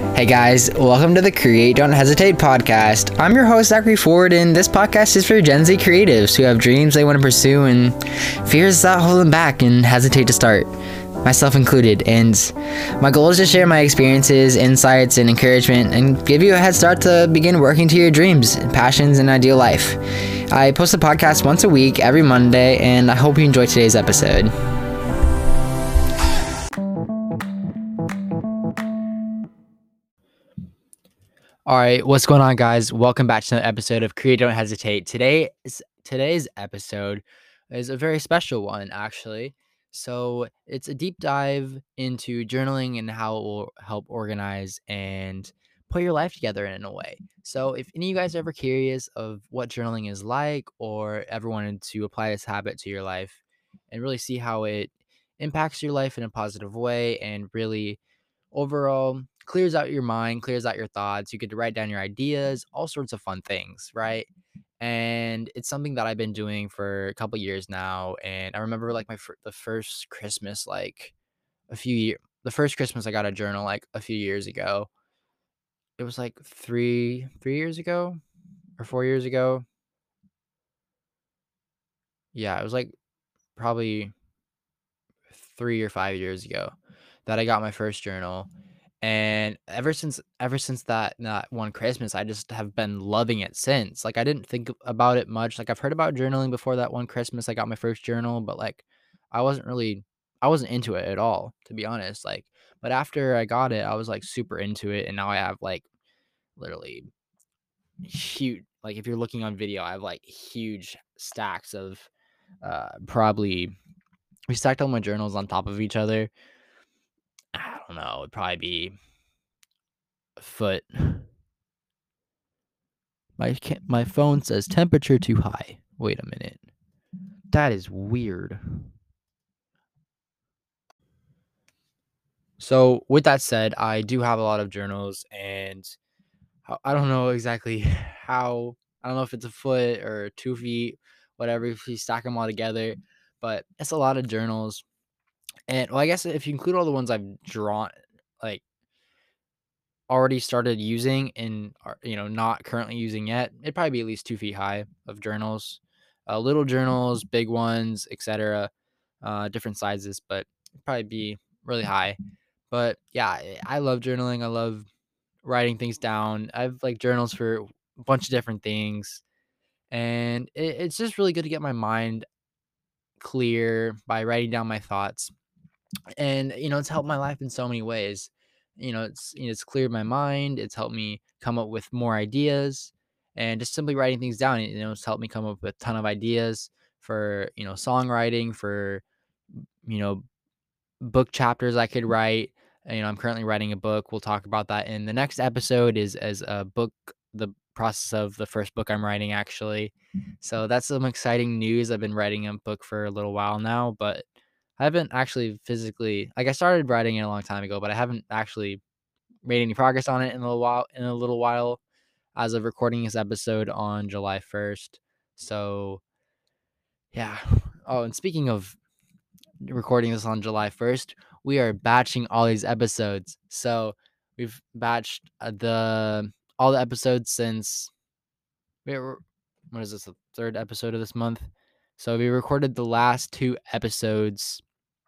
Hey guys, welcome to the Create Don't Hesitate podcast. I'm your host, Zachary Ford, and this podcast is for Gen Z creatives who have dreams they want to pursue and fears that hold them back and hesitate to start, myself included. And my goal is to share my experiences, insights, and encouragement and give you a head start to begin working to your dreams, passions, and ideal life. I post a podcast once a week, every Monday, and I hope you enjoy today's episode. All right, what's going on, guys? Welcome back to another episode of Create Don't Hesitate. Today's episode is a very special one, actually. So it's a deep dive into journaling and how it will help organize and put your life together in a way. So if any of you guys are ever curious of what journaling is like, or ever wanted to apply this habit to your life and really see how it impacts your life in a positive way and really overall clears out your mind, clears out your thoughts. You get to write down your ideas, all sorts of fun things, right? And it's something that I've been doing for a couple years now. And I remember like the first Christmas, the first Christmas I got a journal like a few years ago. It was like three years ago or 4 years ago. Yeah, it was like probably 3 or 5 years ago that I got my first journal. And ever since that one Christmas, I just have been loving it since. Like, I didn't think about it much. Like, I've heard about journaling before that one Christmas I got my first journal, but like I wasn't really I wasn't into it at all, to be honest. Like, but after I got it, I was like super into it, and now I have like literally huge, like if you're looking on video, I have like huge stacks of probably we stacked all my journals on top of each other. I don't know, it'd probably be a foot. My phone says temperature too high. Wait a minute. That is weird. So, with that said, I do have a lot of journals, and I don't know exactly how. I don't know if it's a foot or 2 feet, whatever, if you stack them all together, but it's a lot of journals. And, well, I guess if you include all the ones I've drawn, like, already started using and are, not currently using yet, it'd probably be at least 2 feet high of journals. Little journals, big ones, etc. Different sizes, but it'd probably be really high. But yeah, I love journaling. I love writing things down. I have like journals for a bunch of different things, and it's just really good to get my mind clear by writing down my thoughts. And it's helped my life in so many ways. It's cleared my mind. It's helped me come up with more ideas, and just simply writing things down. It's helped me come up with a ton of ideas for songwriting, for you know book chapters I could write. I'm currently writing a book. We'll talk about that in the next episode. Is as a book, the process of the first book I'm writing, actually. So that's some exciting news. I've been writing a book for a little while now, but I haven't actually physically, like, I started writing it a long time ago, but I haven't actually made any progress on it in a little while. As of recording this episode on July 1st. So yeah. Oh, and speaking of recording this on July 1st, we are batching all these episodes. So we've batched all the episodes since what is this, the third episode of this month? So we recorded the last two episodes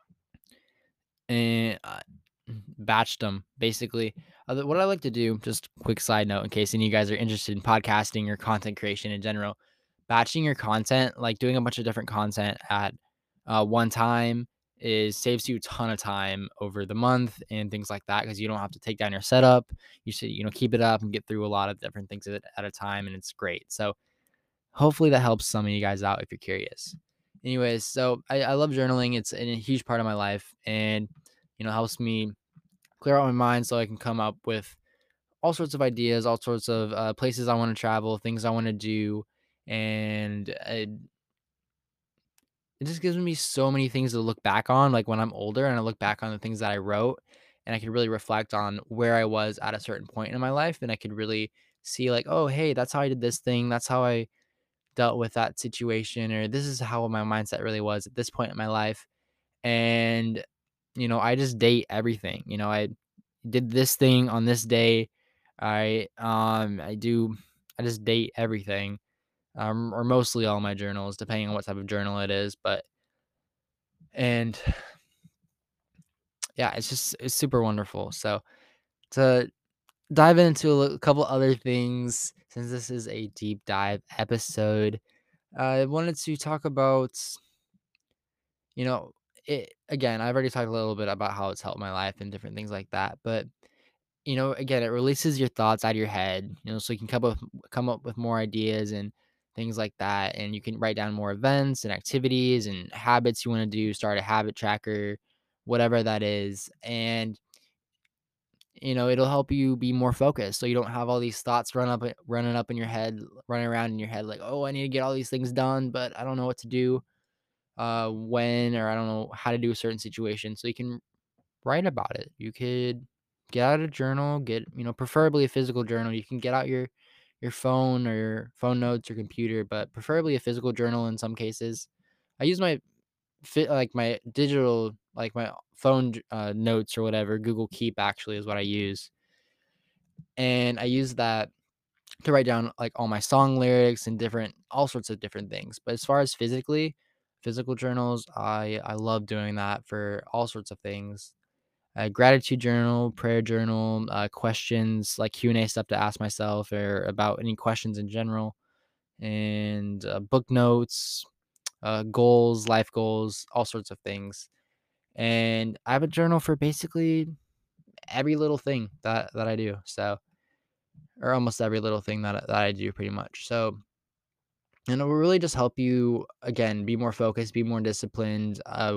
and batched them basically. What I like to do, just quick side note in case any of you guys are interested in podcasting or content creation in general, batching your content, like doing a bunch of different content at one time, saves you a ton of time over the month and things like that, because you don't have to take down your setup. You should keep it up and get through a lot of different things at a time, and it's great. So hopefully that helps some of you guys out if you're curious. Anyways, so I love journaling. It's a huge part of my life, and helps me clear out my mind so I can come up with all sorts of ideas, all sorts of places I want to travel, things I want to do, and it just gives me so many things to look back on. Like when I'm older and I look back on the things that I wrote, and I can really reflect on where I was at a certain point in my life, and I could really see like, oh, hey, that's how I did this thing. That's how I dealt with that situation, or this is how my mindset really was at this point in my life. And I just date everything. did this thing on this day. I just date everything, or mostly all my journals, depending on what type of journal it is. But and yeah, it's super wonderful. So to dive into a couple other things, since this is a deep dive episode, I wanted to talk about, you know, it again. I've already talked a little bit about how it's helped my life and different things like that, but again, it releases your thoughts out of your head, so you can come up with more ideas and things like that, and you can write down more events and activities and habits you want to do, start a habit tracker, whatever that is, and it'll help you be more focused, so you don't have all these thoughts running up in your head, running around in your head like, oh, I need to get all these things done, but I don't know what to do, when, or I don't know how to do a certain situation, so you can write about it. You could get out a journal, preferably a physical journal. You can get out your phone or your phone notes or computer, but preferably a physical journal in some cases. I use my my digital, like my phone notes or whatever. Google Keep actually is what I use, and I use that to write down like all my song lyrics and different all sorts of different things. But as far as physical journals, I love doing that for all sorts of things. A gratitude journal, prayer journal, questions like Q&A stuff to ask myself or about any questions in general, and book notes, goals, life goals, all sorts of things. And I have a journal for basically every little thing that I do. So, or almost every little thing that I do pretty much. So, and it will really just help you again be more focused, be more disciplined,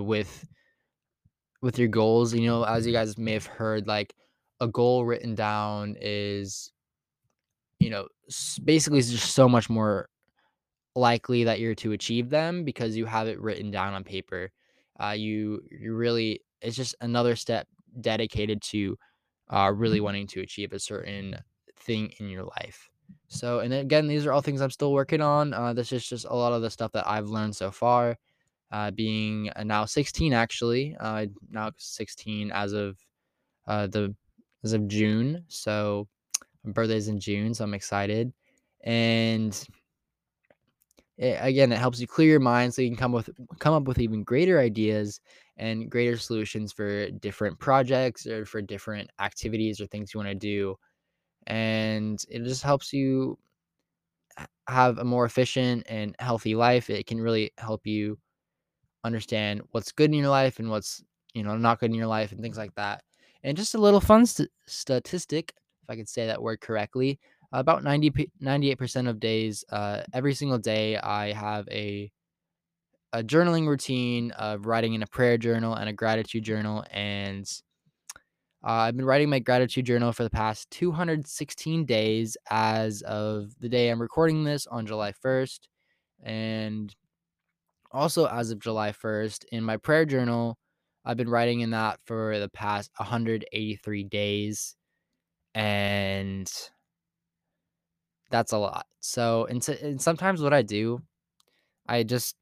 with your goals. As you guys may have heard, like a goal written down is, basically it's just so much more likely that you're to achieve them because you have it written down on paper. You really, it's just another step dedicated to really wanting to achieve a certain thing in your life. So, and again, these are all things I'm still working on. This is just a lot of the stuff that I've learned so far, being now 16 actually, now 16 the as of June. So my birthday's in June, so I'm excited. And again, it helps you clear your mind so you can come up with even greater ideas and greater solutions for different projects or for different activities or things you want to do. And it just helps you have a more efficient and healthy life. It can really help you understand what's good in your life and what's not good in your life and things like that. And just a little fun statistic, if I could say that word correctly, about 98% of days, every single day, I have a journaling routine of writing in a prayer journal and a gratitude journal. And I've been writing my gratitude journal for the past 216 days as of the day I'm recording this on July 1st. And also, as of July 1st, in my prayer journal, I've been writing in that for the past 183 days, and that's a lot. So, and sometimes what I do, I just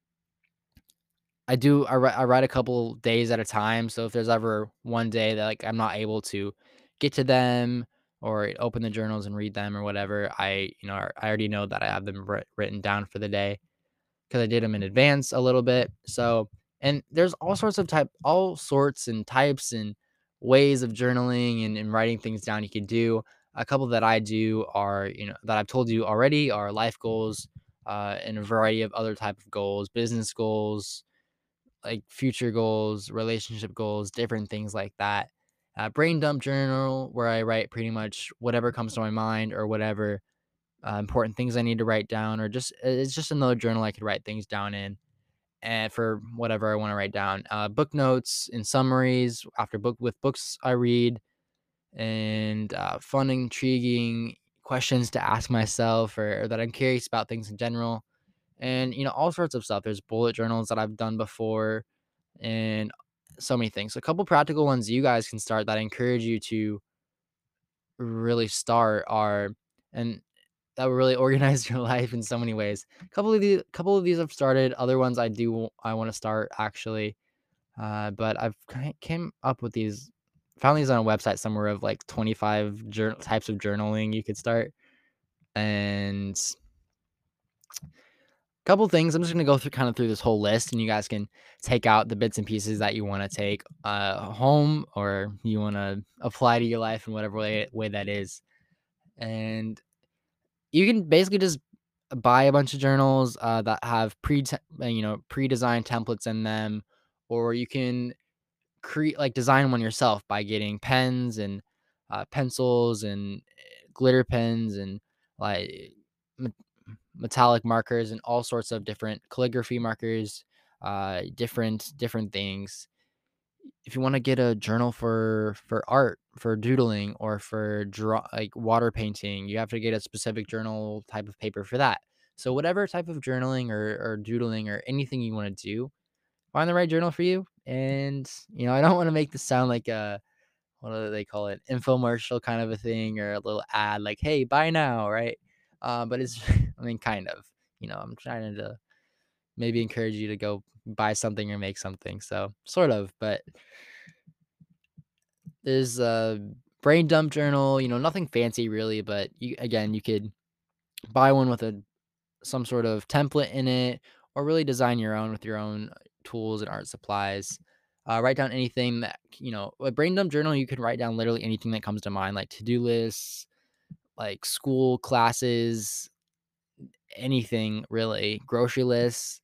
I write a couple days at a time. So if there's ever one day that like I'm not able to get to them or open the journals and read them or whatever, I already know that I have them written down for the day, because I did them in advance a little bit. So, and there's all sorts and types and ways of journaling and writing things down you can do. A couple that I do are, that I've told you already, are life goals, and a variety of other type of goals, business goals, like future goals, relationship goals, different things like that. Brain dump journal, where I write pretty much whatever comes to my mind or whatever important things I need to write down, or just it's just another journal I could write things down in, and for whatever I want to write down. Book notes and summaries after books I read, and fun, intriguing questions to ask myself, or that I'm curious about things in general, and all sorts of stuff. There's bullet journals that I've done before, and so many things. So a couple practical ones you guys can start that I encourage you to really start are, and that will really organize your life in so many ways. Couple of these I've started. Other ones I want to start actually. But I've came up with these found these on a website somewhere of like 25 types of journaling you could start. And a couple things, I'm just gonna go through kind of through this whole list, and you guys can take out the bits and pieces that you want to take home, or you want to apply to your life in whatever way that is. And you can basically just buy a bunch of journals that have pre-designed templates in them, or you can create like design one yourself by getting pens and pencils and glitter pens and like me- metallic markers and all sorts of different calligraphy markers, different things. If you want to get a journal for art, for doodling, or for draw like water painting, you have to get a specific journal type of paper for that. So whatever type of journaling or doodling or anything you want to do, find the right journal for you. And I don't want to make this sound like a, what do they call it, infomercial kind of a thing, or a little ad like, hey, buy now, right? But it's I mean, kind of, I'm trying to maybe encourage you to go buy something or make something, so sort of. But there's a brain dump journal, nothing fancy really, but you could buy one with some sort of template in it, or really design your own with your own tools and art supplies. Write down anything that, a brain dump journal, you can write down literally anything that comes to mind, like to-do lists, like school, classes, anything really, grocery lists,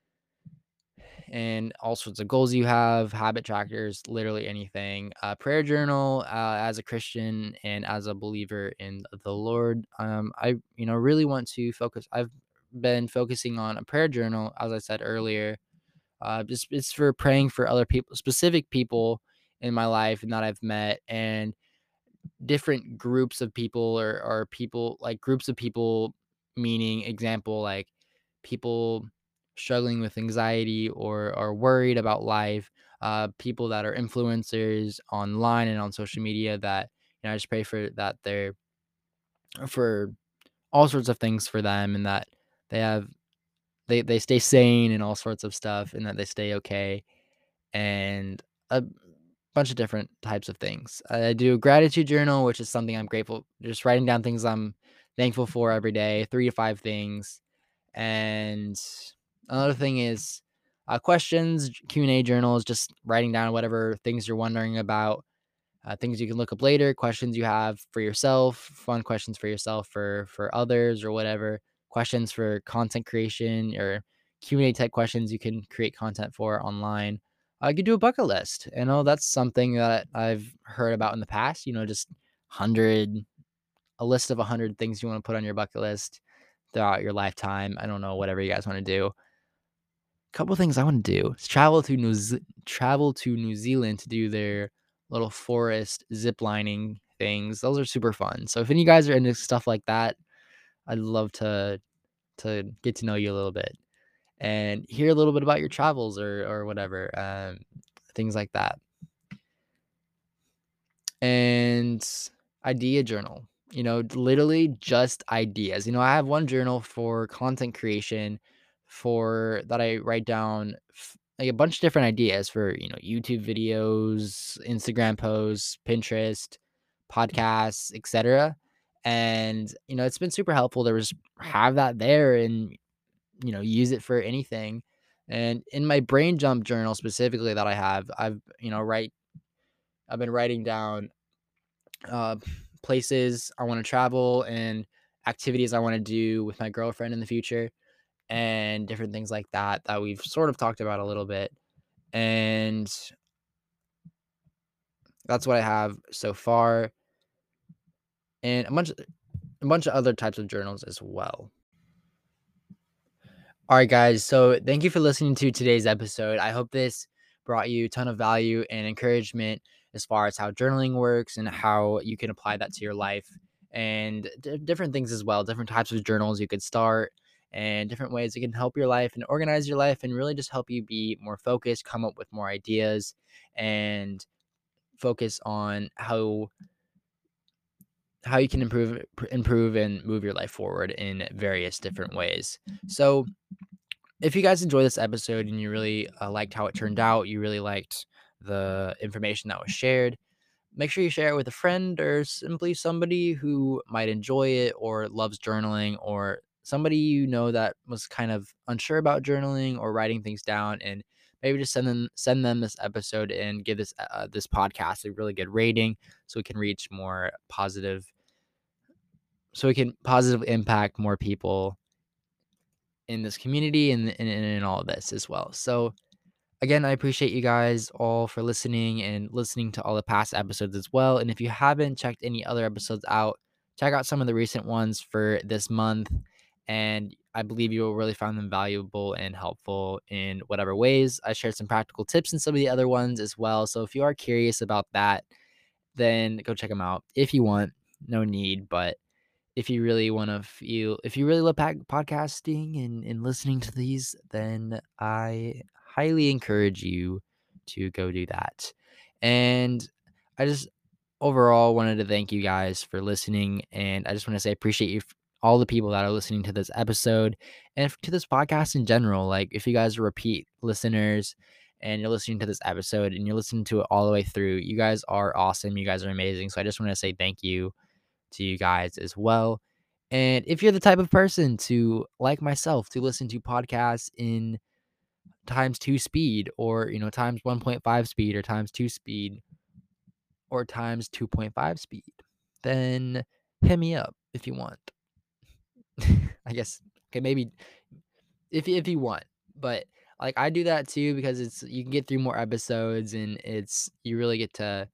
and all sorts of goals you have, habit trackers, literally anything. Prayer journal, as a Christian and as a believer in the Lord. I really want to focus. I've been focusing on a prayer journal, as I said earlier. Just it's for praying for other people, specific people in my life and that I've met, and different groups of people, or people, like groups of people, meaning example, like people struggling with anxiety or are worried about life, people that are influencers online and on social media, that I just pray for that, they're for all sorts of things for them, and that they have they stay sane and all sorts of stuff, and that they stay okay, and a bunch of different types of things. I do a gratitude journal, which is something I'm grateful, just writing down things I'm thankful for every day, 3 to 5 things. And another thing is questions, Q&A journals, just writing down whatever things you're wondering about, things you can look up later, questions you have for yourself, fun questions for yourself, for others, or whatever. Questions for content creation, or Q&A type questions you can create content for online. I could do a bucket list. That's something that I've heard about in the past. Just 100, a list of 100 things you want to put on your bucket list throughout your lifetime. I don't know, whatever you guys want to do. Couple things I wanna do is travel to New Zealand to do their little forest zip lining things. Those are super fun. So if any of you guys are into stuff like that, I'd love to get to know you a little bit and hear a little bit about your travels, or whatever, things like that. And idea journal, literally just ideas. I have one journal for content creation, for that I write down like a bunch of different ideas for, YouTube videos, Instagram posts, Pinterest, podcasts, etc. And it's been super helpful to just have that there, and use it for anything. And in my brain jump journal specifically that I have, I've been writing down uh, places I want to travel, and activities I want to do with my girlfriend in the future, and different things like that that we've sort of talked about a little bit. And that's what I have so far, and a bunch of other types of journals as well. All right, guys. So thank you for listening to today's episode. I hope this brought you a ton of value and encouragement as far as how journaling works and how you can apply that to your life, and different things as well, different types of journals you could start, and different ways it can help your life and organize your life, and really just help you be more focused, come up with more ideas, and focus on how you can improve and move your life forward in various different ways. So if you guys enjoyed this episode and you really liked how it turned out, you really liked the information that was shared, make sure you share it with a friend or simply somebody who might enjoy it or loves journaling, or somebody you know that was kind of unsure about journaling or writing things down, and maybe just send them this episode and give this podcast a really good rating so we can reach more positive so we can positively impact more people in this community and in all of this as well. So again, I appreciate you guys all for listening and listening to all the past episodes as well. And if you haven't checked any other episodes out, check out some of the recent ones for this month. And I believe you will really find them valuable and helpful in whatever ways. I shared some practical tips in some of the other ones as well. So if you are curious about that, then go check them out if you want. No need, but if you really want to if you really love podcasting and listening to these, then I highly encourage you to go do that. And I just overall wanted to thank you guys for listening. And I just want to say, appreciate you, all the people that are listening to this episode and to this podcast in general. Like, if you guys are repeat listeners and you're listening to this episode and you're listening to it all the way through, you guys are awesome. You guys are amazing. So I just want to say thank you to you guys as well. And if you're the type of person to, like myself, to listen to podcasts in times 2 speed, or times 1.5 speed, or times 2 speed, or times 2.5 speed, then hit me up if you want. I guess, okay, maybe if you want, but like, I do that too because you can get through more episodes, and you really get to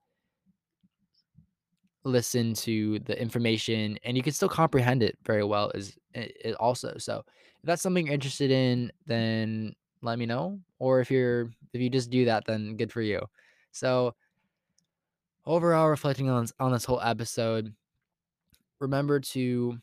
listen to the information, and you can still comprehend it very well as it also. So if that's something you're interested in, then let me know. Or if you just do that, then good for you. So overall, reflecting on this whole episode, remember to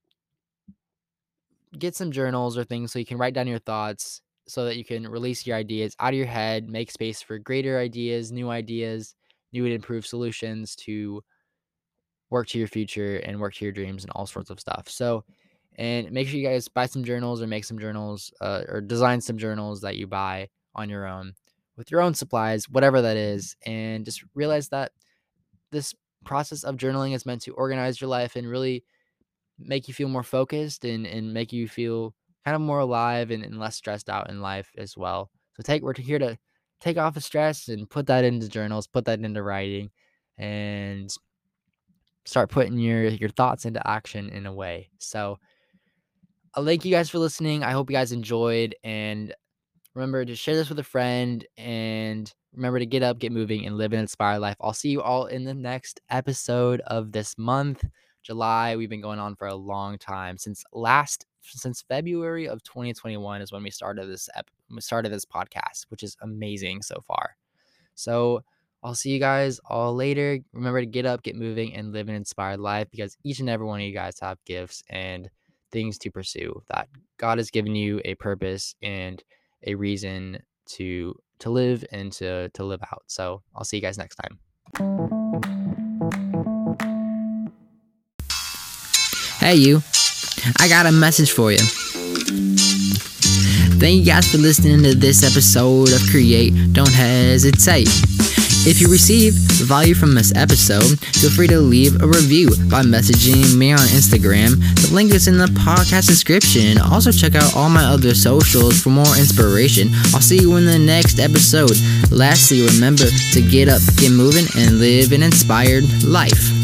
get some journals or things so you can write down your thoughts, so that you can release your ideas out of your head, make space for greater ideas, new and improved solutions to work to your future and work to your dreams and all sorts of stuff. So, and make sure you guys buy some journals or make some journals, or design some journals that you buy on your own with your own supplies, whatever that is. And just realize that this process of journaling is meant to organize your life and really make you feel more focused, and make you feel kind of more alive and less stressed out in life as well. So we're here to take off the stress and put that into journals, put that into writing, and start putting your thoughts into action in a way. So I'll thank you guys for listening. I hope you guys enjoyed, and remember to share this with a friend, and remember to get up, get moving, and live an inspired life. I'll see you all in the next episode of this month, July. We've been going on for a long time, since February of 2021 is when we started this podcast, which is amazing so far. So I'll see you guys all later. Remember to get up, get moving, and live an inspired life, because each and every one of you guys have gifts and things to pursue, that God has given you a purpose and a reason to live and to live out. So I'll see you guys next time. Hey you, I got a message for you. Thank you guys for listening to this episode of Create. Don't hesitate. If you receive value from this episode, feel free to leave a review by messaging me on Instagram. The link is in the podcast description. Also, check out all my other socials for more inspiration. I'll see you in the next episode. Lastly, remember to get up, get moving, and live an inspired life.